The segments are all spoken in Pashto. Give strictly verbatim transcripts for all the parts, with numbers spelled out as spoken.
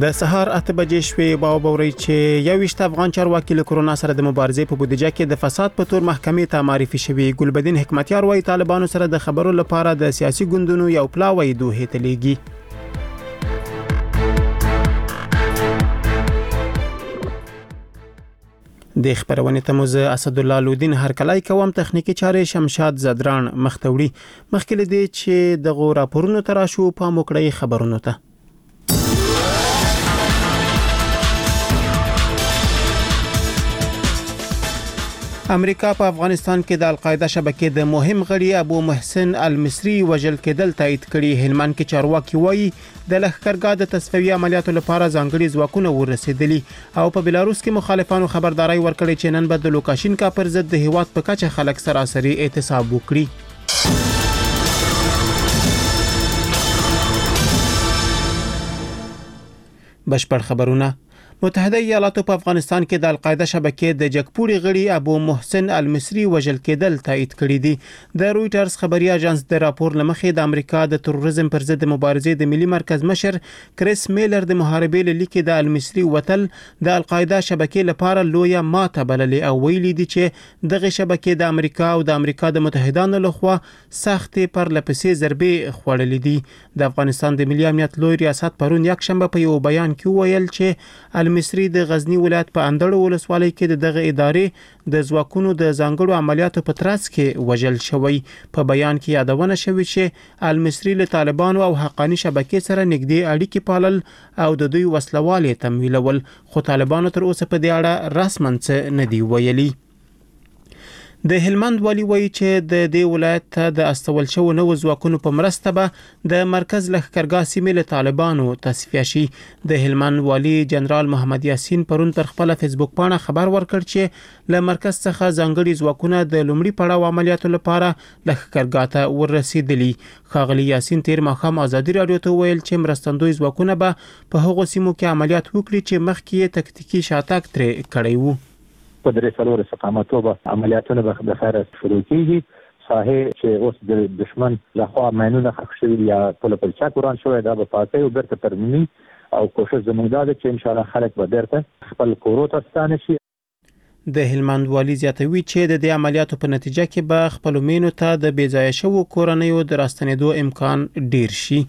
د سهار اته بجې شوې باو بوري چې یو ویشت افغان چارواکي له کرونا سره د مبارزې په بودیجه کې د فساد په تور محکمې ته معرفي شوي. ګلبدین حکمتیار وايي طالبانو سره د خبرو لپاره د سیاسي ګوندونو یو پلاوی دوه ته لیږي. د خبرونه تموز اسد الله لودین هرکلای کوم تخنیکی چارې شمشاد زدران مختوړي مخکې لدی چې د غو راپورونو تراشو په موکړی خبرونه ته امریکا په افغانستان کې د القاعده شبکې د مهم غړي ابو محسن المصری وژل کېدل تایید کړي. هلمند کې چارواکي وایي د لښکرګاه د تصفیې عملیاتو لپاره ځانګړي ځواکونه ورسېدلي او په بلاروس کې مخالفانو خبرداري ورکړې چې نن به د لوکاشینکا پر ضد د هیواد په کچه خلک سراسري اعتصاب وکړي. بشپړ خبرونه. متحده ایالاتو په افغانستان کې د القاعده شبکې د جګپوري غړي ابو محسن المصری وژل کېدل تایید کړي دي. د رويټرز خبري اژانس د راپور لمخې د امریکا د تروریزم پر ضد مبارزې د ملي مرکز مشر کریس میلر د محاربې لیکي د المصری وتل د القاعده شبکې لپاره لویه ماته بللې او ویلي دي چې دغه شبکې د امریکا او د امریکا د متحدانو لخوا سختې پر لپسې ضربې خوړلې دي. د افغانستان د ملي امنیت لوی ریاست پرون یک شنبه په یو بیان کې ویل چې مصری د غزنی ولایت په اندړو ولسوالۍ کې د دغه ادارې د ځواکونو د ځانګړو عملیاتو په ترڅ کې وژل شوی. په بیان کې یادونه شوې چې المصری له طالبانو او حقانی شبکې سره نږدې اړیکې پالل او د دوی وسلوالې تمویلول، خو طالبانو تر اوسه په دې اړه رسماً څه نه دی ویلي. د هلمند والی وایي چې د دې ولایت ته د استول شو نو ځواکونو په مرسته به د مرکز لښکرګاه سیمې له طالبانو تصفیه شي. د هلمند والی جنرال محمد یاسین پرون پر خپل فیسبوک باندې خبر ورکړ چې له مرکز څخه ځانګړي ځواکونه د لومړي پړاو عملیاتو لپاره لښکرګاه ته ورسېدلي. ښاغلي یاسین تیر ماښام ازادي راډیو ته ویل چې مرستندوی ځواکونه به په هغو سیمو کې عملیات وکړي چې مخکې یې تکتیکي شاتګ ترې کړی وو. په درې څلور استقامتو به عملیاتونه به د خیر شروع کیږي. ساحې چې اوس د دشمن لخوا ماینونه ښخ شوي یا پل پر چا قرآن شوی دا به پاکي او بیرته ترمیم او کوشش زموږ دا ده چې انشاءالله خلک به بیرته خپل کورو ته ستانه شي. د هلمند والی زیاتوي چې د دې عملیاتو په نتیجه کې به خپلو مینو ته د بې ځایه شوو کورنیو د راستنېدو امکان ډیر شي.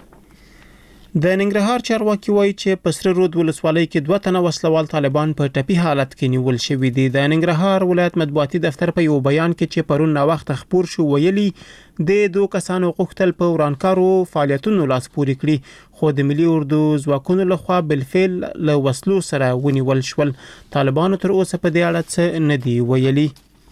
د ننګرهار چارواکي وایي چې په سره رود ولسوالۍ کې دوه تنه وسلوال طالبان په ټپي حالت کې نیول شوي دي. د ننګرهار ولایت مطبوعاتي دفتر په یو بیان کې چې پرون نا وخت خبر شو ویلي د دوه کسانو غوښتل په ورانکارو فعالیتونو لاس پورې کړي، خو د ملي اردو ځواکونو لخوا بالفعل له وسلو سره ونیول شول. طالبانو تر اوسه په دې اړه څه نه دی ویلي.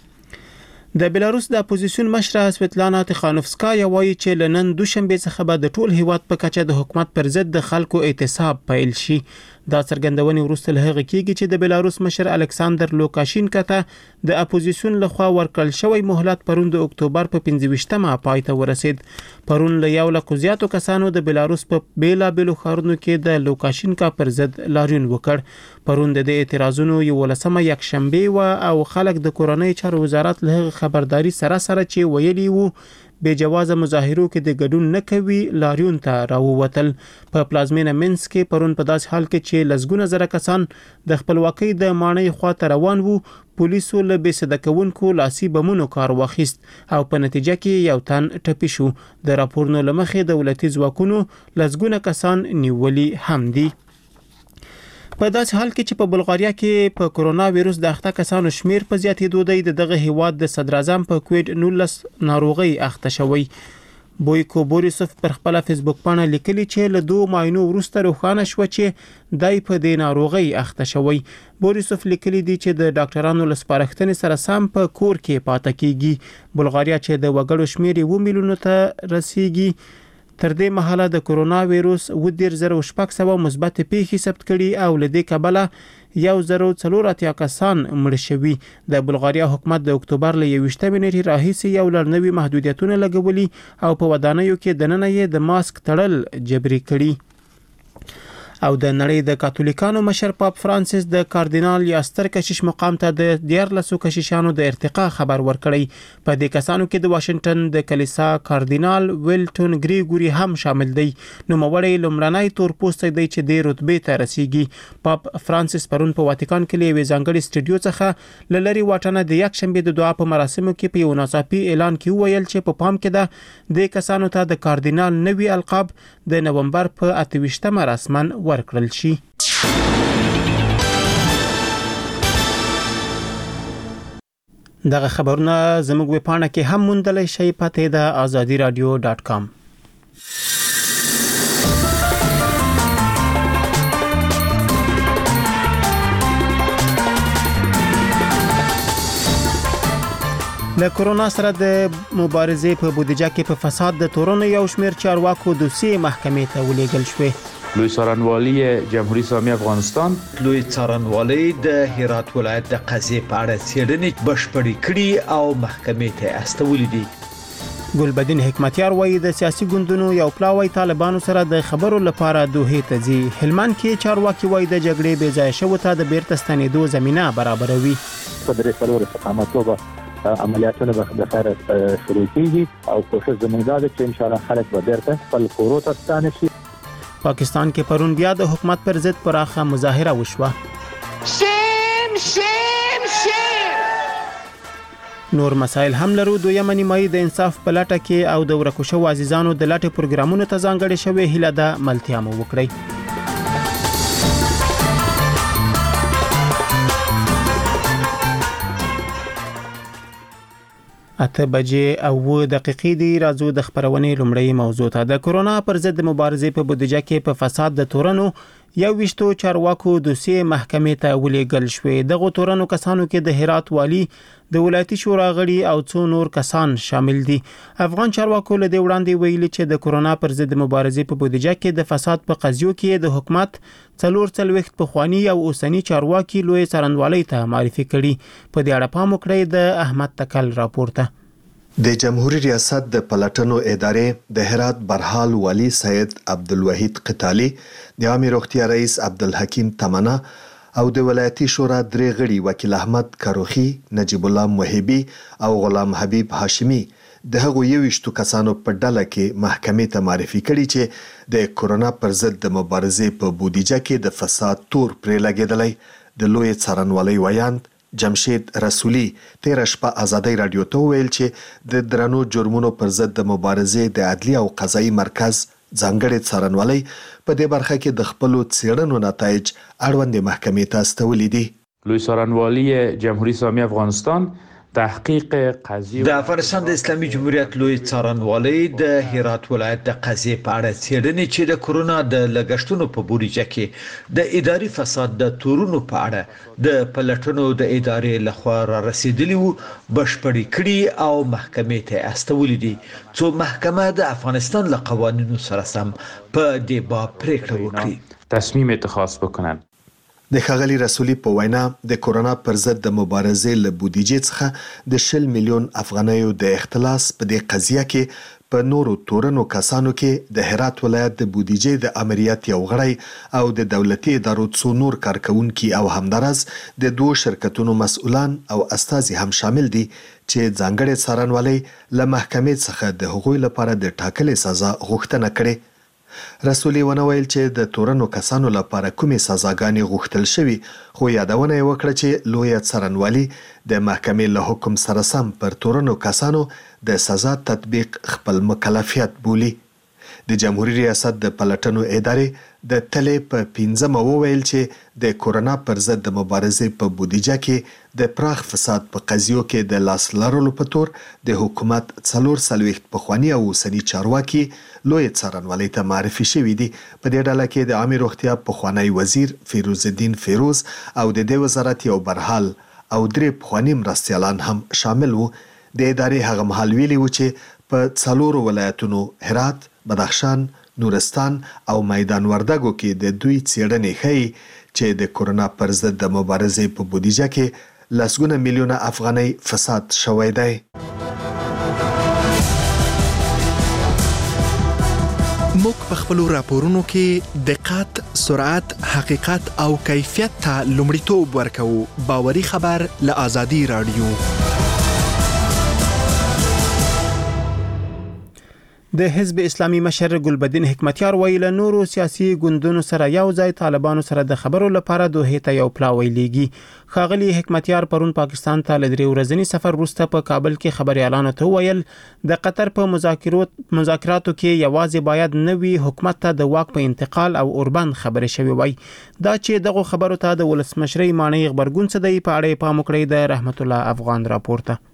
د بلاروس د اپوزیسیون مشره سویتلانا تخانوفسکایا وایي چې لنن دوشنبه څخه به د ټول هیواد په کچه د حکومت پر ضد د خلکو اعتصاب پیل شي. دا څرګندونې وروسته له هغه کېږي چې د بلاروس مشر الکساندر لوکاشینکا ته د اپوزیسیون لخوا ورکړل شوی مهلت پرون د اکتوبر په پنځه ویشتمه پای ته ورسید. پرون له یو لک زیاتو کسانو د بلاروس په بیلابېلو ښارونو کې د لوکاشینکا پر ضد لاریون وکړ. پرون د دې اعتراضونو یولسمه یک شنبه و او خلک د کورنۍ چارو وزارت له خبرداري سره سره چې ویلي وو بے جوازه مظاهرو کې د ګډون نه کوي لاریون ته راووتل. په پلازمینه منس کې پرون په داس حال کې چې لسګونه زره کسان د خپلواکۍ د ماڼۍ خواته روان وو، پولیسو له بې صده کوونکو لاسي بمونو کار واخیست او په نتیجه کې یو تن ټپي شو. د راپورونو له مخې دولتي ځواکونو لسګونه کسان نیولي هم دي. په داسې حال کې چې په بلغاریا کې په کرونا وایرس د اخته کسانو شمیر په زیاتېدو دی، د دغه هیواد د صدر اعظم په کووډ نولس ناروغي اخته شوی. بویکو بوریسوف پر خپل فیسبوک باندې لیکلي چې له دوه ماینو وروسته روښانه شو چې دای په دې ناروغي اخته شوی. بوریسوف لیکلي دی چې د ډاکټرانو لسپارښتنې سره سم په کور کې پاتې کیږي. بلغاریا چې د وګړو شمیر یو میلیون ته رسیدي تر دې مهاله د کرونا وایرس و ډیر زره شپږ سوه مثبت پیښې ثبت کړي او لدې کبله یو زره څلور اتیا کسان مړ شوي. د بلغاریا حکومت د اکتوبر له یوویشتمې نیټې راهیسې یو لړ نوي محدودیتونه لګولي او په ودانیو کې دننه یې د ماسک تړل جبري کړي. او د نړۍ د کاتولیکانو مشر پاپ فرانسیس د کاردینال یا ستر کشیش مقام ته د دیارلسو کشیشانو د ارتقا خبر ورکړی. په دې کسانو کې د واشنگټن د کلیسا کاردینال ویلټون ګریګوري هم شامل دی. نو موري لمړنۍ تور پوسټ دی چې د رتبه ته رسیږي. پاپ فرانسیس پرون په واتیکان کې لوي ځانګړي سټډیو څخه لری واټنه د یک شنبه د دعا په مراسمو کې په یو ناڅاپي اعلان کې وویل چې په پام کې ده د کسانو ته د کاردینال نوي القاب د نومبر په اته ویشتمه رسمن ورکړل شي. دغه خبرونه زموږ ویبپاڼه کې هم موندلی شئ. پته ده آزادی رادیو ډاټ کام. د کرونا سره د مبارزې په بودیجه کې په فساد د تورونو یو شمېر چارواکو دوسیې محکمې ته ولېږل شوې. لوی څارنوالي جمهوریت اسلامي افغانستان لوی څارنوالي د هرات ولایت د قضیې په اړه څېړنې بشپړې کړې او محکمې ته استولې دي. ګلبدین حکمتیار وایي د سیاسي ګوندونو یو پلاوی طالبانو سره د خبرو لپاره دوحې ته ځي. هلمند کې چارواکي وایي د جګړې بې ځایه شوو ته د بیرته ستنېدو زمینه برابروي. په درې څلور استقامتوبه عملیاتونه به خیر شروع کیږي او کوشش زموږ ده چې ان شاء الله خلک به بیرته خپل کورو ته ستانه شي. پاکستان کې پرون بیا د حکومت پر ضد پراخه مظاهره وشوه. شیم شیم شیم نور مسائل هم لرو. دویمه نیمایي د انصاف په لټه کې او د ورکو شوو عزیزانو د لټې پروګرامونو ته ځانګړې شوې هیله ده ملتیا مو وکړئ. اته بجې او و دقیقې دی. راځو د خبرونې لومړی موضوع ته. د کرونا پر ضد مبارزې په بودیجه کې په فساد د تورنو یو ویشتو چارواکو دوسیې محکمې ته ولېږل شوې. دغه تورنو کسانو کې د هرات والی، د ولایتي شورا غړي او څو نور کسان شامل دي. افغان چارواکو له دې وړاندې ویلي چې د کرونا پر ضد مبارزې په بودیجه کې د فساد په قضیو کې د حکومت څلور څلوېښت پخواني او اوسني چارواکي لوی څارنوالۍ ته معرفي کړي. په دې اړه پام وکړئ د احمد تکل راپورته. د جمهوریت ریاست د پلټنو ادارې د هرات برحال والی سید عبدالوحید قتالی، د عامه روغتیا رئیس عبدالحکیم تمنا او د ولایتي شورا درې غړي وکیل احمد کروخي، نجیب الله موهبي او غلام حبیب هاشمی د هغو یوشتو کسانو په ډله کې محکمې ته معرفي کړي چې د کرونا پر ضد د مبارزې په بودیجه کې د فساد تور پرې لګېدلی. د لوی څارنوالۍ ویاند جمشید رسولی تیر شپه آزادی رادیو ته ویل چې د درنو جرمونو پر ضد د مبارزې د عدلی او قضایي مرکز ځانګړي څارنوالۍ په دې برخه کې د خپل څېړنو نتایج اړوند محکمې ته استولې دي. لوی څارنوالي جمهوریت اسلامي افغانستان تحقیق قضیه د افغانستان د اسلامي جمهوریت لوی څارنوالۍ د هرات ولایت د قضیې په اړه څېړنې چې د کرونا د لګښتونو په بودیجه کې د اداري فساد د تورونو په اړه د پلټنو د ادارې لخوا را رسیدلی وو بشپړې کړي او محکمې ته استولې دي څو محکمه د افغانستان له قوانینو سره سم په دې باب پریکړه وکړي، تصمیم اتخاذ بکنن. د ښاغلي رسولي په وینا د کرونا پر ضد د مبارزې له بودیجې څخه د شل میلیون افغانیو د اختلاس په دې قضیه کې په نورو تورنو کسانو کې د هرات ولایت د بودیجې د امریت یو غړی او د دولتي ادارو څو نور کارکونکي او همدارس د دوه شرکتونو مسؤلان او استازي هم شامل دي چې ځانګړي څارنوالۍ له محکمې څخه د هغوی لپاره د ټاکلې سزا غوښتنه کړې. رسولي ونه ویل چې د تورنو کسانو لپاره کومې سزاګانې غوښتل شوي، خو یادونه یې وکړه چې لوی څارنوالي د محکمې له حکم سره سم پر تورنو کسانو د سزا تطبیق خپل مکلفیت بولي. د جمهوریت ریاست د پلټنو ادارې د تلې په پنځمه وویل چې د کرونا پر ضد د مبارزې په بودیجه کې د پراخ فساد په قضیو کې د لاس لرلو په تور د حکومت څلور څلوېښت پخواني او اوسني چارواکي لوی څارنوالۍ ته معرفي شوي دي. په دې ډله کې د عامه روغتیا پخوانی وزیر فیروز الدین فیروز او د دې وزارت یو برحال او درې پخواني مرستیالان هم شامل وو. د ادارې هغه مهال ویلي وو چې په څلورو ولایتونو هرات، بدخشان، نورستان او میدان وردګو کې د دوی څېړنې ښیي چې د کرونا پر ضد د مبارزې په بودیجه کې لسګونه میلیونه افغانۍ فساد شوی دی. موږ په خپلو راپورونو کې دقت، سرعت، حقیقت او کیفیت ته لومړیتوب ورکوو. باوري خبر له آزادي رادیو. د حزب اسلامي مشر ګلبدین حکمتیار ویل نورو سیاسي ګوندونو سره یو ځای طالبانو سره د خبرو لپاره دوه ته یو پلاوی لیږي. خاغلی حکمتیار پرون پاکستان ته لدري ورځنی سفر وروسته په کابل کې خبريالانو ته ویل د قطر په مذاکرات مذاکراتو کې یوازې باید نوي حکومت ته د واک په انتقال او اوربند خبرې شوي وای. دا چې دغه خبرو ته د ولسمشرۍ مانی خبرګون څه دی په اړه پام وکړي د رحمت الله افغان راپورته.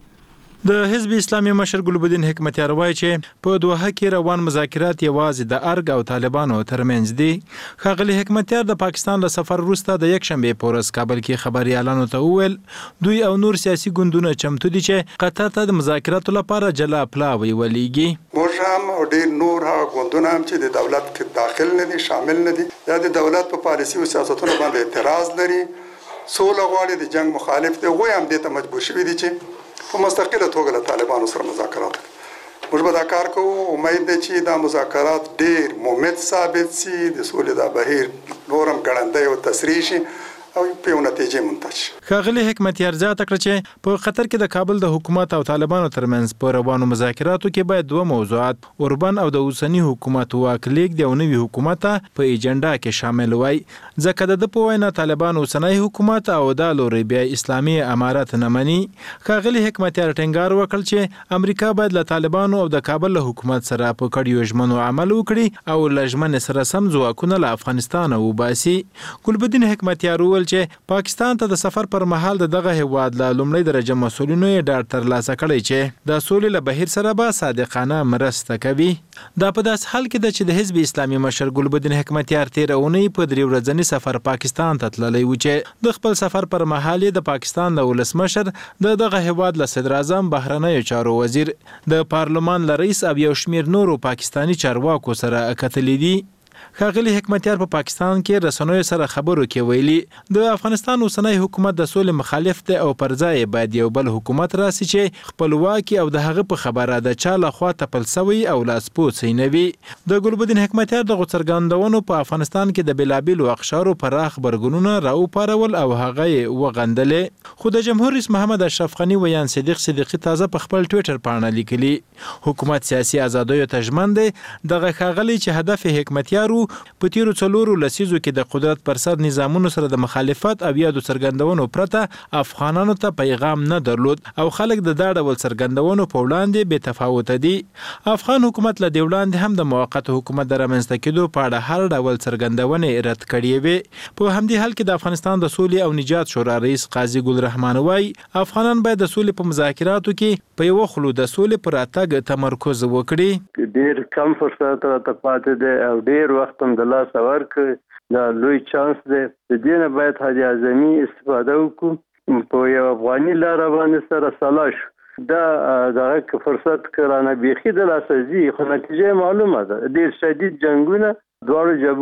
د حزب اسلامي مشر ګلبدین حکمتیار وایي چې په دوحه کې روان مذاکرات یوازې د ارګ او طالبانو ترمنځ دي. خاغلی حکمتیار د پاکستان له سفر وروسته د یک شنبه په ورځ کابل کې خبريالانو ته وویل دوی او نور سیاسي ګوندونه چمتو دي چې قطر ته د مذاکراتو لپاره جلا پلاوی ولېږي. موږ هم او ډېر نور هغه ګوندونه هم چې د دولت کې داخل نه دي، شامل نه دي، یا د دولت په پالیسي او سیاستونو باندې اعتراض لري، سوله غواړي، د جنگ مخالف دي، غوي هم دې ته مجبور شوي دي چې په مستقله توګه له طالبانو سره مذاکرات وکړي. موږ به دا کار کوو. امید ده چې دا مذاکرات ډېر ممت ثابت سي، د سولې دا بهیر نورم ګړندی او تسریع شي او په یو نتیجې منتج. خاغلی حکمتیار زیاته کړه چې په قطر کې د کابل د حکومت او طالبانو ترمنځ په روانو مذاکراتو کې باید دوه موضوعات اوربن او د اوسنی حکومت واک لیږد او نوي حکومت په ایجنډا کې شامل وای. ځکه د په وینا طالبان اوسنی حکومت او د لوري بیا اسلامي امارات نه مني. خاغلی حکمتیار ټینګار وکړ چې امریکا باید له طالبانو او د کابل له حکومت سره په کډیو ژمنو عمل وکړي او لژمن سره سم ځواکونه له افغانستان وباسي. ګلبدین حکمتیار وویل چې پاکستان ته د سفر پر مهال دغه هیواد له لومړي درجه مسولینو یې ډاډ ترلاسه کړی چې د سولې له بهیر سره به صادقانه مرسته کوي. دا په داس حال کې د چې د حزب اسلامي مشر ګلبدین حکمتیار تیر اونۍ په درې ورځنی سفر پاکستان ته تللی و چې د خپل سفر پر مهال د پاکستان د ولسمشر د دغه هیواد له صدر اعظم بهرنیو چارو وزیر د پارلمان له رئیس او یو شمیر نورو پاکستانی چارواکو سره کتلې دي. خاغلی حکمتیار په پا پاکستان کې رسنوي سره خبرو کې ویلي د افغانستان اوسنی حکومت د سولې مخالف دی او پر ځای باید یو بل حکومت راسي چې خپلواکي او د هغه په خبره د چا له خوا تپل سوی او لاسپوڅ نه وي. د ګلبدین حکمتیار د غوڅرګندونو په افغانستان کې د بلابلو اقشارو پراخ برګونونه راوپارول او هغه وغندلې. خو د جمهور رئیس محمد اشرف غنی ویان صدیق صدیقی تازه په خپل ټوئیټر باندې لیکلي حکومت سیاسي ازادیو ته ژمن دی. دغه خاغلی چې هدف حکمتیار په تیرو څلورو لسیزو کې د قدرت پر سر نظامونو سره د مخالفت او یادو څرګندونو پرته افغانانو ته پیغام نه درلود او خلک د دا ډول څرګندونو په وړاندې بې تفاوت دي. افغان حکومت له دې وړاندې هم د موقت حکومت د رامنځته کېدو په اړه هر ډول څرګندونې رد کړې وې. په همدې حال کې د افغانستان د سولې او نجات شورا رئیس قاضي ګل رحمان وایي افغانان باید د سولې په مذاکراتو کې په یو خلو د سولې پر اتګ تمرکز وکړي. ډېر کم فرصت راته پاتې دی او ډېر وخت هم د لاس ورکړ. دا لوی چانس دی. د دې نه باید حاجي اعظمي استفاده وکړو. په یو افغاني لاره باندې سره سلا شو. دا دغه فرصت کرانه بیخي د لاسه ځي خو نتیجه معلومه ده. ډېر شدید جنګونه دواړو جبهو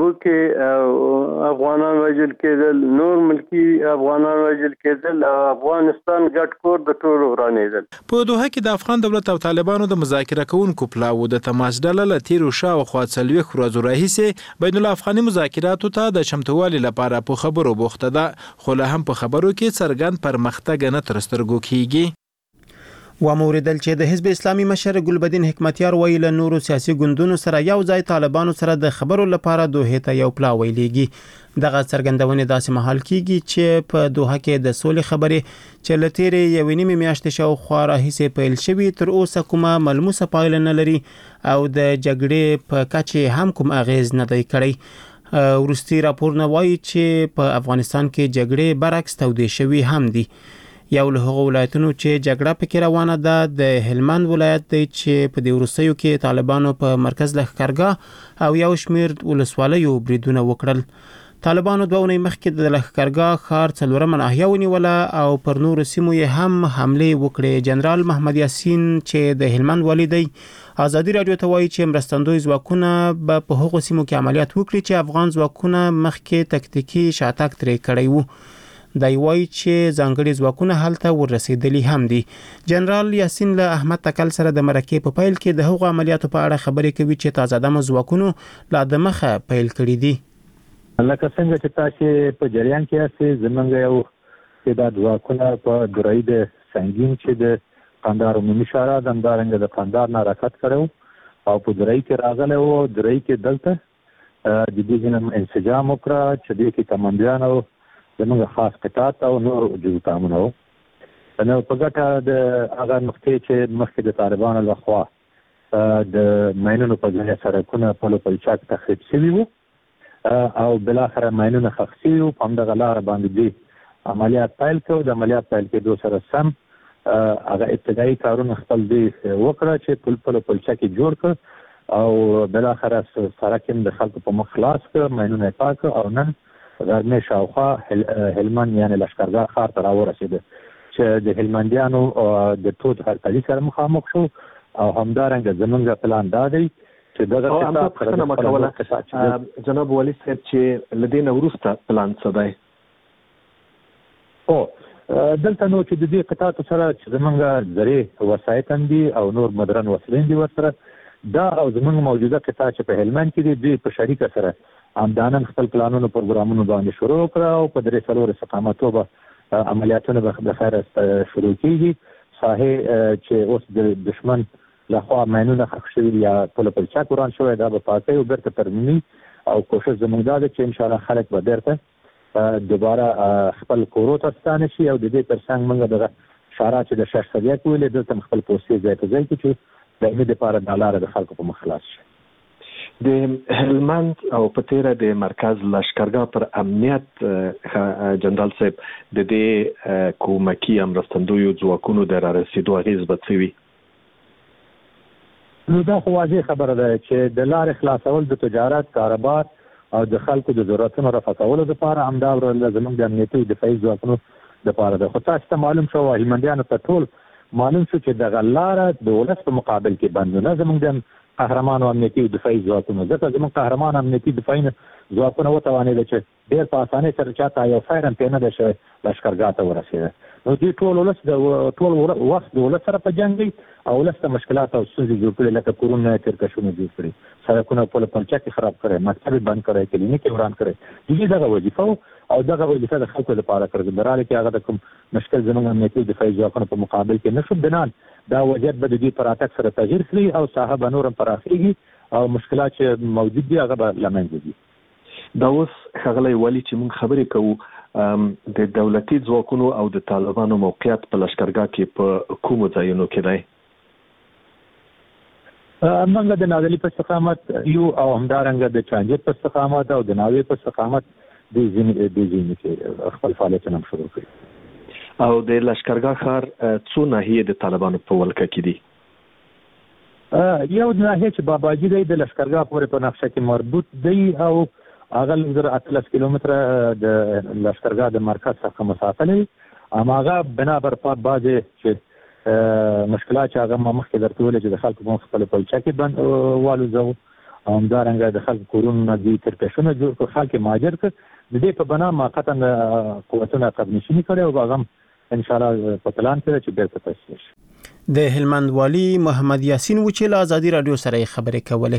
کې افغانان وژل کېدل، نور ملکی افغانان وژل کېدل او افغانستان ګډ کور د ټولو ورانېدل. په دوحه کې د افغان دولت او طالبانو د مذاکره کوونکو پلاوو د تماس ډله له تیرو شاوخوا څلوېښت ورځو راهیسې بین الافغاني مذاکراتو ته د چمتووالي لپاره په خبرو بوخته ده، خو لا هم په خبرو کې څرګند پرمختګ نه تر سترګو کېږي. و موردل چې د حزب اسلامي مشر ګلبدین حکمتیار ویل نورو سیاسي ګوندونو سره یو ځای طالبانو سره د خبرو لپاره دوه ته یو پلاوی لیږي. دغه څرګندونې داسې مهال کیږي چې په دوحه کې د سولې خبرې چې لتیرې یو نیمه میاشتې شاوخوا راهیسې پیل شوي تر اوسه کومه ملموسه پایله نه لري او د جګړې په کچه هم کوم اغیز نه دی کړی. وروستي راپورونه وایي چې په افغانستان کې جګړې برعکس تودې شوي هم دي. یو له هغو ولایتونو چې جګړه پکې روانه ده د هلمند ولایت دی چې په دې وروستیو کې طالبانو په مرکز لښکرګاه او یو شمیر ولسوالیو بریدونه وکړل. طالبانو دوه اونۍ مخکې د لښکرګاه ښار څلورمه ناحیه ونیوله او پر نورو سیمو یې هم حملې وکړې. جنرال محمد یاسین چې د هلمند والی دی آزادي رادیو ته وایي چې مرستندوی ځواکونه به په هغو سیمو کې عملیات وکړي چې افغان ځواکونه مخکې تکتیکي شاتګ ترې کړی وو. دی وایي چې ځانګړي ځواکونه هلته ورسېدلي هم دي. جنرال یاسین له احمد تکل سره د مرکې په پیل کې د هغو عملیاتو په اړه خبرې کوي چې تازه دمه ځواکونو لا د مخه پیل کړي دي. لکه څنګه چې تاسو په جریان کې یاست، زمونږ یو تعداد ځواکونه په درې د سنگین چې د قندهار عمومي شورا د همدارنګه د قندهار نه حرکت کړو او په درې کې راغلی و. درې کې دلته د دې ځینې انسجام وکړه چې دې کې کمانډیان او زمونږ خاص قطاعت او نور جزو تامونه و. نو په ګټه د هغه نقطې چې مخکې د طالبانو لخوا د ماینونو په ځای سړکونه پلو پلچاک تخریب شوي وو او بلاخره ماینونه ښخ شوي وو. په همدغه لاره باندې دوی عملیات پیل کړو. د عملیات پیل کېدو سره سم هغه ابتدایي کارونه خپل دوی وکړه چې پل پلو پلچاک یې جوړ کړ او بلاخره سړک یې د خلکو په مخ خلاص کړ، ماینونه یې پاک کړ او نن غرمې شاوخوا هلمند یعنې لښکرګاه ښار ته راورسېده چې د هلمندیانو د تود هرکلي سره مخامخ شو او همدارنګه زمونږ پلان دا دی چې دغه همدا پوښتنه مه کوله جناب والي صاحب چې له دې نه وروسته پلان څه دی؟ او دلته نو چې د دې قطاعاتو سره چې زمونږ زرې وسایط هم دي او نور مدرن وسلې دي ورسره، دا او زمونږ موجوده قطاع چې په هلمند کې دي دوی په شریکه سره همدانن خپل پلانونو پروګرامونو باندې شروع کړه او په درې څلور استقامتوبه عملیاتونه به خیر شروع کیږي. ساحې چې اوس د دشمن لخوا ماینونه ښخ شوي یا پل پلچاک وران شوی دا به پاکوي او بیرته ترمیمي او کوشش زموږ دا دی چې انشاءالله خلک به بیرته دوباره خپل کورو ته ستانه شي او د دې ترڅنګ موږ دغه شارع چې د شش سویه کې ویلې دلته خپل پوستې ځای په ځای کې چې د امید لپاره دا لاره د خلکو په مخ خلاص شي. د هلمند او په تیره د مرکز لښکرګاه پر امنیت جنرال صاحب د دې کومکی مرستندویو ځواکونو د رارسېدو اغېز به څه وي؟ نو دا خو واضح خبره ده چې د لارې خلاصول د تجارت کاروبار او د خلکو د ضرورتونو رفع کولو لپاره همدا زموږ د امنیتي دفاعي ځواکونو لپاره ده. خو تاسو ته معلوم شو هلمندیانو ته ټول معلوم شو چې دغه لاره د ولس په مقابل کې بندونه زموږ د قهرمانو امنیتي دفاعي ځواکونو ځکه زموږ قهرمان امنیتي دفاعي ځواکونه وتوانېده چې ډېر په اسانۍ سره چاته یو فیر هم پرې نه دی شوی لښکرګاه ته ورسېده. نو دوی ټول ولس د ټول وخت د ولس سره په جنګ دی او ولس ته مشکلات او ستونزې جوړ کړي لکه کورونه یې تېرکشونه جوړ کړي، سړکونه پل پلچاک یې خراب کړی، مکتب یې بند کړی، کلینیک یې وران کړی. دوی دغه وظیفه او دغه وظیفه د خلکو لپاره کړې ده. راله کې هغه د کوم مشکل زموږ امنیتي دفاعي ځواکونو په مقابل کې نه شو بنان دا وضعیت به د دوی په راتګ سره تغییر کړي او ساحه به نور هم پراخېږي او مشکلات چې موجود دي هغه به له منځه ځي. دا اوس ښاغلی والي چې موږ خبرې کوو د دولتي ځواکونو او د طالبانو موقعیت په لښکرګاه کې په کومو ځایونو کې دی؟ موږ د نازلي په استقامت یو او همدارنګه د چانجید په استقامت او د ناوې په استقامت د ځینې کې خپل فعالیتونه هم شروع کړي. او د لښکرګاه ښار څو ناحیې د طالبانو په ولکه کې دي؟ یو ناحیه چې باباجي دی د لښکرګاه پورې په نقشه کې مربوط دی او هغه لږ اتلس کیلومتره د لښکرګاه د مرکز څخه مسافه لري. هماغه بنابر په بعضې چې مشکلات چې هغه ما مخکې درته ویلې چې د خلکو په مخ خپله پلچکې بند والوځوو او همدارنګه د خلکو کورونه دوی ترکشونه جوړ کړو، خلک یې مهاجر کړ. د دې په بنا موقتا قوتونه قبنشیني کړی او هغه هم انشاءالله په پلان کې ده چې بیرته تاسیس شي. د هلمند والي محمد یاسین و چې له ازادي راډیو سره خبرې کولې.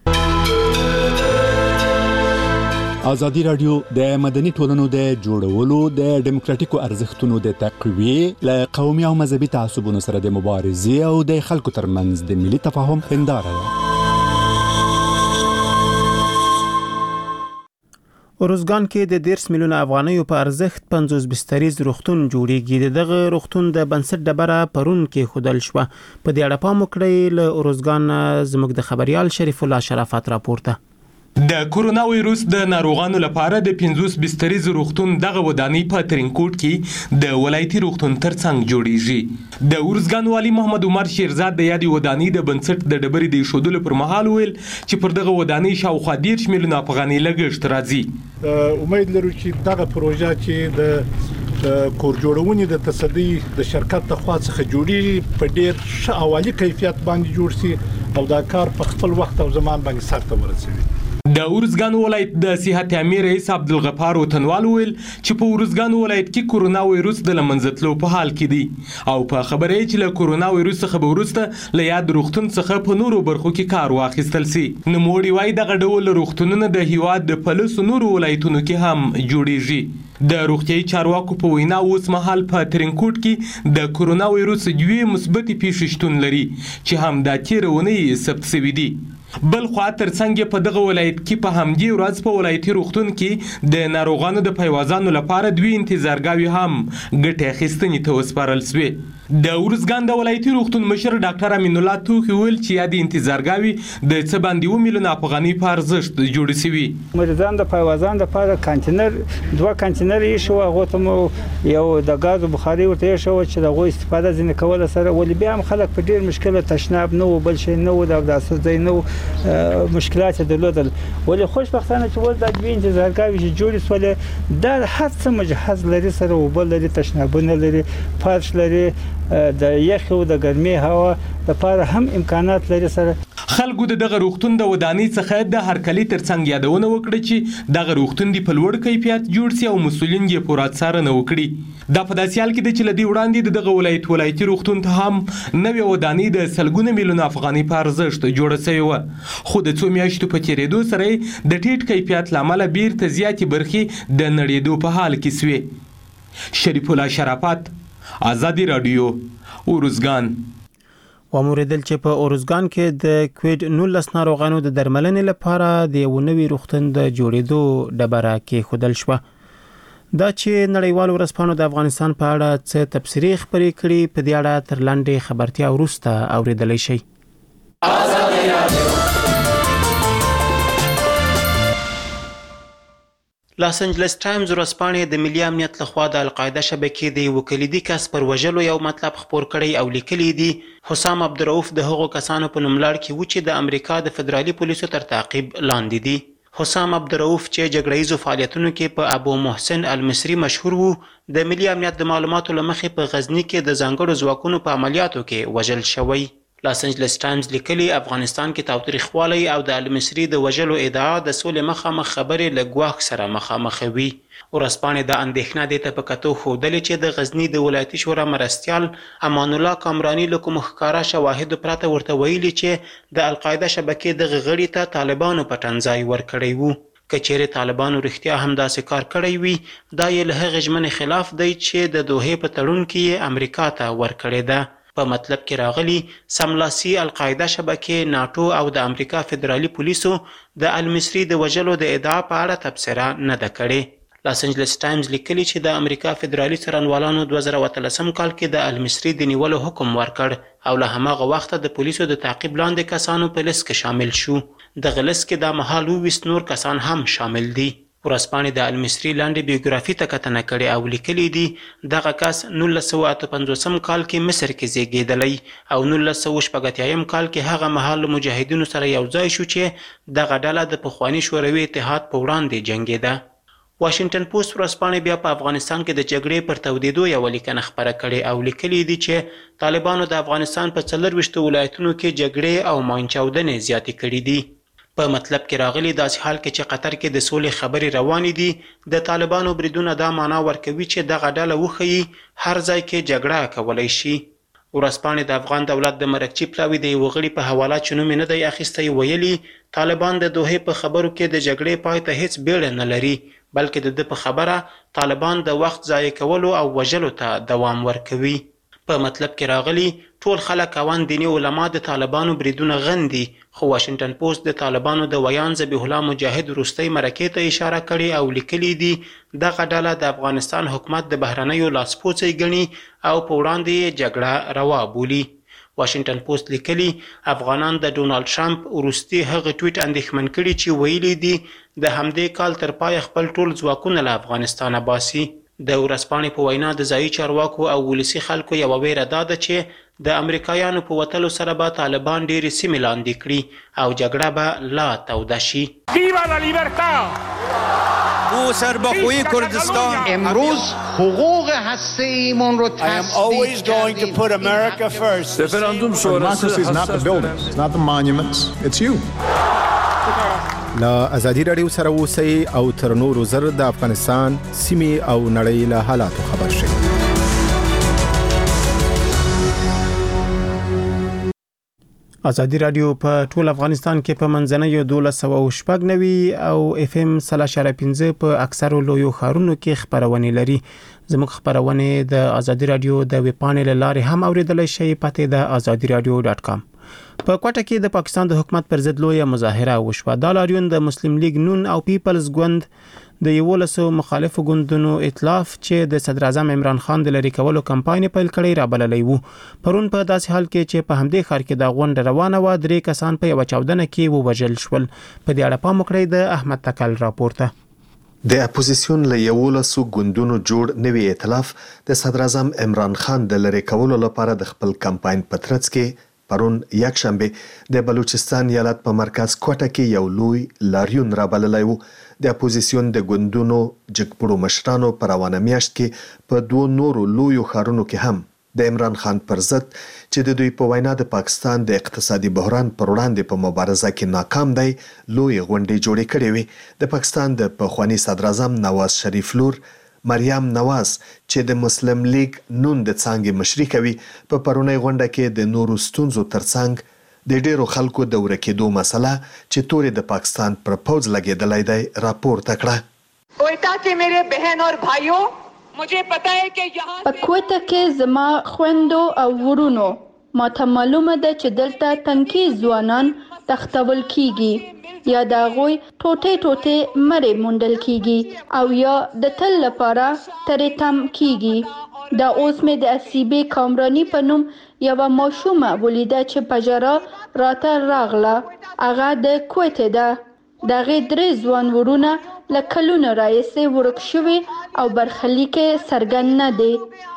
ازادي راډیو د مدني ټولنو د جوړولو د ډیموکراتیکو ارزښتونو د تقویې له قومي او مذهبي تعصبونو سره د مبارزې او د خلکو ترمنځ د ملي تفاهم هنداره ده. ارزګان کې د ډیرس میلیونه افغانیو په ارزښت پنځوس بستریز روغتون جوړیږي. دغه روغتون د بنسټ ډبره پرون کې خودل شو. په دې اړه پام وکړئ. له ارزګان زموږ د خبريال شریف الله شرافت راپورته. د کورونا وایروس د ناروغانو لپاره د پنځوس بستریز روغتون دغه ودانۍ په ترینکوټ کې د ولایتي روغتون ترڅنګ جوړیږي. د ارزګان والی محمد عمر شیرزاد د یادې ودانۍ د بنسټ د ډبرې د ایښودلو پر مهال ویل چې پر دغه ودانۍ شاوخوا دېرش میلیونه افغانۍ لګښت راځي. امید لرو چې دغه پروژه چې د کور جوړونې د تصدي د شرکت د خوا څخه جوړیږي په ډیر ښه او عالي کیفیت باندې جوړ شي او دا کار په خپل وخت او زمان باندې سرته ورسوي. د د ارزګان ولایت د صحت امیر رئیس عبدالغفار وطنوال ویل چې په ارزګان ولایت کې کورونا وایروس د لمنځتلو په حال کې دی او په خبره یې چې له کورونا وایروس څخه به وروسته له یاد روغتون څخه په نورو برخو کې کار واخیستل سي. نوموړي وایي دغه ډول روغتونونه د هیواد د پلسو نورو ولایتونو کې هم جوړیږي. د روغتیايي چارواکو په وینا اوس مهال په ترینکوټ کې د کورونا وایروس دوې مثبتې پیښې شتون لري چې هم دا تېره اونۍ ثبت شوي دي. بل خوا ترڅنګ په دغه ولایت کې په همدې ورځ په ولایتي روغتون کې د ناروغانو د پیوازانو لپاره دوی انتظارګاوې هم ګټې اخیستنې ته وسپارل سوې. د ارزګان د ولایتي روغتون مشر ډاکټر امین الله توخي ویل چې یا د انتظارګاوې د څه باندې اووه میلیونه افغانۍ په ارزښت جوړې سوي. مریضان د پیوازان لپاره کانتینر دوه کانتینر یې شو، هغه ته مو یو د غاز بخاري ورته یې شو چې د هغوی استفاده ځینې کوله سره، ولې بیا هم خلک په ډېر مشکله تشناب نه و، بل شی نه و، د اوداسه ځای نه و، مشکلات درلودل. ولې خوشبختانه چې اوس دا دوې انتظارګاوې چې جوړې شولې دا هر څه مجهز لري، سره اوبه لري، تشنابونه لري، فرش لري، د یخ او د ګرمۍ هوا لپاره هم امکانات لري. سره خلکو د دغه روغتون د ودانۍ څخه د هرکلي ترڅنګ یادونه وکړه چې دغه روغتون دی په لوړ کیفیت جوړ سي او مسؤلین یې پوره څارنه وکړي. دا په داسې حال کې دی چې له دې وړاندې د دغه ولایت ولایتي روغتون ته هم نوې ودانۍ د سلګونه میلیونه افغانۍ په ارزښت جوړه سوې وه، خو د څو میاشتو په تېرېدو سره یې د ټیټ کیفیت له امله بیرته زیاتې برخې د نړېدو په حال کې سوې. شریف الله شرافت، ازادي راډیو، ارزګان. وموریدل چې په ارزګان کې د کووډ نولس ناروغانو د درملنې لپاره د یو نوي روغتون د جوړېدو ډبره کېښودل شوه. دا چې نړیوالو ورځپاڼو د افغانستان په اړه څه تبصرې خپرې کړي، په دې اړه تر لنډې خبرتیا وروسته اورېدلی شئ. لاس انجلس ټایمز ورځپاڼې د ملي امنیت لخوا د القاعده شبکې د یو کلیدي کس پر وژلو یو مطلب خپور کړی او لیکلی دی حسام عبدالرؤف د هغو کسانو په نوملړ کې و چې د امریکا د فدرالي پولیسو تر تعقیب لاندې دي. حسام عبدالرؤف چې جګړه ییزو فعالیتونو کې په ابو محسن المصري مشهور وو، د ملي امنیت د معلوماتو له مخې په غزني کې د ځانګړو ځواکونو په عملیاتو کې وژل شوی. لاس انجلس ټایمز لیکلي افغانستان کې تاوتریخوالی او د المصري د وژلو ادعا د سولې مخامخ خبرې له ګواښ سره مخامخ وي. ورځپاڼې د اندېښنه دې ته په کتو ښودلې چې د غزني د ولایتي شورا مرستیال امان الله کامراني له کومو ښکاره شواهدو پرته ورته ویلي چې د القاعده شبکې دغه غړي ته طالبانو پټنځای ورکړی وو. که چیرې طالبانو رښتیا هم داسې کار کړی وي، دا یې له هغې ژمنې خلاف دی چې د دوحې په تړون کې یې امریکا ته ورکړې ده. په مطلب کې راغلي سملاسي القاعده شبکې، ناټو او د امریکا فدرالي پولیسو د المصري د وژلو د ادعا په اړه تبصره نه ده کړې. لاس انجلس ټایمز لیکلي چې د امریکا فدرالي څارنوالانو دوه زره اتلسم کال کې د المصري د نیولو حکم ورکړ او له هماغه وخته د پولیسو د تعقیب لاندې کسانو په لیست کې شامل شو. دغه لیست کې دا مهال اوویست نور کسان هم شامل دي. ورځپاڼې د المصري لاندې بیوګرافي ته کتنه کړې او لیکلي دي دغه کس نولس سوه اته پنځوسم کال کې مصر کې زیږېدلی او نولس سوه شپږ اتیایم کال کې هغه مهال له مجاهدینو سره یو ځای شو چې دغه ډله د پخواني شوروي اتحاد په وړاندې جنګېده. واشنګټن پوسټ ورځپاڼې بیا په افغانستان کې د جګړې پر تودېدو یوه لیکنه خپره کړې او لیکلي دي چې طالبانو د افغانستان په څلرویشتو ولایتونو کې جګړې او ماینچاودنې زیاتې کړي دي. په مطلب کې راغلي داسې حال کې چې قطر کې د سولې خبرې روانې دي، د طالبانو بریدونه دا معنا ورکوي چې دغه ډله وښیي هر ځای کې جګړه کولی شي. ورځپاڼې د افغان دولت د مرکچي پلاوي د یوه غړي په حواله چې نوم یې نه دی اخیستی ویلي طالبان د دوحې په خبرو کې د جګړې پای ته هیڅ بیړه نه لري، بلکې د ده په خبره طالبان د وخت ضایع کولو او وژلو ته دوام ورکوي. په مطلب کې راغلي ټول خلک اوان دیني علما د طالبانو بریدونه غندي، خو واشنګټن پوسټ د طالبانو د ویان ذبیح الله مجاهد وروستۍ مرکې ته اشاره کړې او لیکلي دي دغه ډله د افغانستان حکومت د بهرنیو لاسپوڅی ګڼي او په وړاندې یې جګړه روا بولي. واشنګټن پوسټ لیکلي افغانان د ډونالډ ټرمپ وروستي هغه ټویټ اندېښمن کړي چې ویلي دي د همدې کال تر پایه خپل ټول ځواکونه له افغانستانه باسي. د ورځپاڼې په وینا د ځایي چارواکو او ولسي خلکو یوه ویره دا ده چې د امریکایانو په وتلو سره به طالبان ډېرې سیمې لاندې کړي او جګړه به لا توده شي. او سربخوی کردستان امروز حقوق هسته ایمان رو I am always going to put America first. Referandum sonrası Democracy is not the buildings, it's not the monuments, it's you. لا ازادي رادیو سره اوسئ او تر نورو زر د افغانستان سیمې او نړۍ له حالاتو خبر شئ. ازادي رادیو په ټول افغانستان کې په منځنۍ دولس سوه شپږ نوي او اف ام سلا شره پنځه په اکثرو لویو ښارونو کې خبرونه لري. زموږ خبرونه د ازادي رادیو د ویب پاڼې لارې هم اوریدلای شئ. پته د ازادي رادیو ډاټ کام. په کوټه کې د پاکستان د حکومت پر ضد لویه مظاهره وشوه. د لاریون د مسلم لیگ نون او پیپلز ګوند د یولسو مخالفو ګوندونو ائتلاف چې د صدر اعظم عمران خان د لری کولو کمپاین پیل کړی را بللی وو. پرون په داسې حال کې چې په همدې ښار کې د غونډه روانه و، درې کسان په یو چاودنه کې ووژل شول. په دې اړه پام وکړئ د احمد تکل راپورته. د اپوزیسیون له یولسو ګوندونو جوړ نوی ائتلاف د صدر اعظم عمران خان د لری کولو لپاره د خپل کمپاین په ترڅ کې پرون یک شنبه د بلوچستان ایالت په مرکز کوټه کې یو لوی لاریون را بللی و. د اپوزیسیون د ګوندونو جګپړو مشرانو په روانه میاشت کې په دوه نورو لویو ښارونو کې هم د عمران خان پر ضد چې د دوی په وینا د پاکستان د اقتصادي بحران پر وړاندې په مبارزه کې ناکام دی لوی غونډې جوړې کړې وي. د پاکستان د پخوانی صدر اعظم نواز شریف لور مریم نواز چې د مسلم لیگ نون د څانګې مشري کوي په پرونی غونډه کې د نورو ستونزو ترڅنګ د ډیرو خلکو د ورکېدو مسله چې تورې د پاکستان پر پوز لګېدلی دی راپورته کړه. کوئټه کې میرے بہن اور بھائیو مجھے پتا ہے کہ یہاں په کوئټه کې زما خويندو او ورونو ماته معلومه ده چې دلته تنکي ځوانان تختول کیږي یا دا غوي ټوټه ټوټه مړې مونډل کیږي او یا د تل لپاره ترې تم کیږي. دا اوس مې د اسیبې کامرانی په نوم یو ماشومه ولیده چې پجرا راته راغله. هغه د کوټه ده. دغه درې ځوان ورونه لکلونه رايسه ورک شوی او برخلیک سرګن نه دی.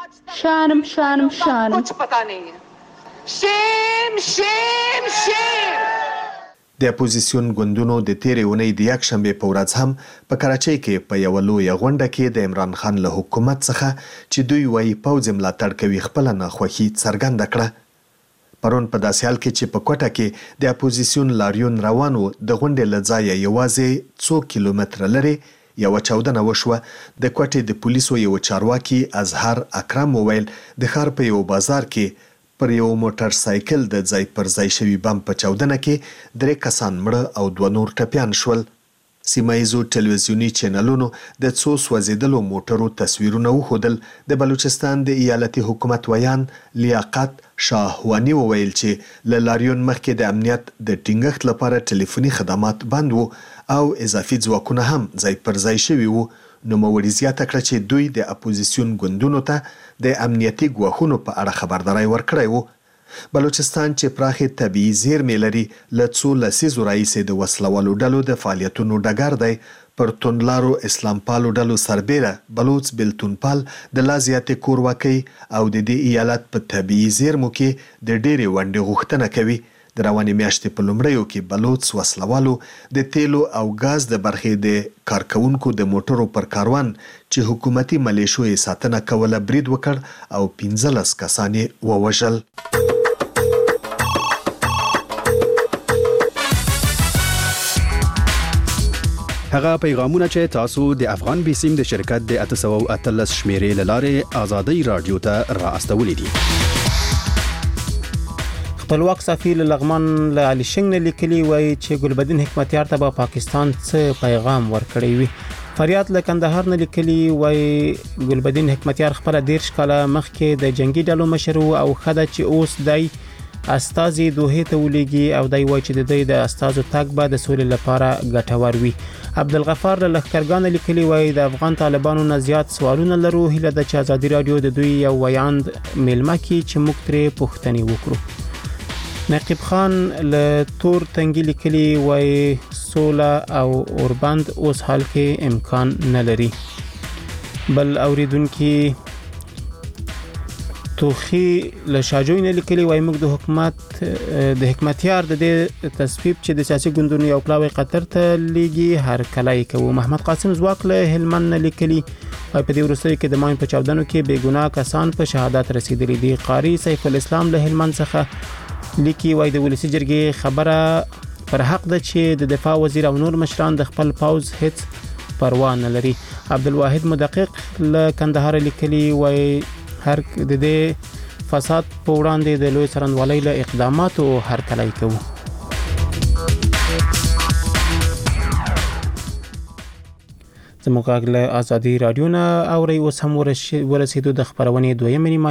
شرم شرم شرم کچھ پتا نہیں ہے. شیم شیم شیم. د اپوزیسیون ګوندونو د تیرې اونۍ د یک شنبه په ورځ هم په کراچۍ کې په یو لویه غونډه کې د عمران خان له حکومت څخه چې دوی وايي پوځ ملاتړ کوي خپل ناخوښي څرګنده کړه. پرون په داسې حال کې چې په کوټه کې د اپوزیسیون لاریون روان و، د غونډې له ځایه یوازې څو کیلومتره لرې یو چاودنه وشوه. د کوټې د پولیسو یو چارواکي اظهر اکرم وویل د ښار په یو بازار کې پر یو موټر سایکل د ځای پر ځای شوي بم په چاودنه کې درې کسان مړه او دوه نور ټپیان شول. سیمایزو ټلویزیونی چینلونو د څو سوځېدلو موټرو تصویرونه وښودل. د بلوچستان د ایالتي حکومت ویان لیاقت شاهوانی وویل چې له لاریون مخکې د امنیت د ټینګښت لپاره ټلیفوني خدمات بند وو او اضافي ځواکونه هم ځای پر ځای شوي وو. نوموړي زیاته کړه چې دوی د اپوزیسیون ګوندونو ته د امنیتي ګواښونو په اړه خبرداری ورکړی وو. بلوچستان چې پراخې طبیعي زیرمې لري له څو لسیزو راهیسې د وسلوالو ډلو د فعالیتونو ډګر دی. پر توندلارو اسلام پالو ډلو سربیره بلوچ بلتونپال د لا زیاتې کورواکۍ او د دې ایالت په طبیعي زیرمو کې د ډېرې ونډې غوښتنه کوي. د روانې میاشتې په لومړیو کې بلوچ وسلوالو د تیلو او غاز د برخې د کارکونکو د موټرو پر کاروان چې حکومتي ملیشو یې ساتنه کوله برید وکړ او پنځلس کسان یې ووژل. هغه پیغامونه چې تاسو د افغان بیسیم د شرکت د اته سوه او اتلس شمیرې له لارې ازادي رادیو ته را استولې دي. خپلواک صحافي لغمان له علي شنګ نه لیکلي وایي چې ګلبدین حکمتیار ته به پاکستان څه پیغام ورکړی وي. فریاد له کندهار نه لیکلي وایي ګلبدین حکمتیار خپل دیرش کاله مخکې د جنگي ډلو مشر او خدای چې اوس دی استازي دوه ته ولېږي او دای وایي چې د دوی د استازو تګ به د سولې لپاره ګټور وي. عبدالغفار له لښکرګان لیکلي وایي د افغان طالبانو نه زیات سوالونه لرو. هیله ده چې ازادي رادیو د دوی یو ویاند میلمه کړي چې موږ ترې پوښتنې وکړو. نقیب خان له تور تنګي لیکلي وایي سوله او اوربند اوس حال کې امکان نه لري. بل اوریدونکي توخی له شاجوی نه لیکلي وایي موږ د حکومت د حکمتیار د دې تصویب چې د سیاسي ګوندونو یو پلاوی قطر ته لیږي هر کله یې کوو. محمد قاسم زواک له هلمند نه لیکلي وایي په دې وروستیو کې د ماین په چاودنو کې بې ګناه کسان په شهادت رسیدلي دي. قاری سیف الاسلام له هلمند څخه لیکي وایي د ولسي جرګې خبره پر حق ده چې د دفاع وزیر او نور مشران د خپل پوز هیڅ پروا نه لري. عبدالواحد مدقق له کندهار لیکلي وای هر د دې فساد په وړاندې د لوی څارنوالۍ له اقداماتو هرکلی کوو. زموږ غږ له ازادي راډیو نه اورئ. اوس هم ورسېدو د خپرونې دویمې نیمه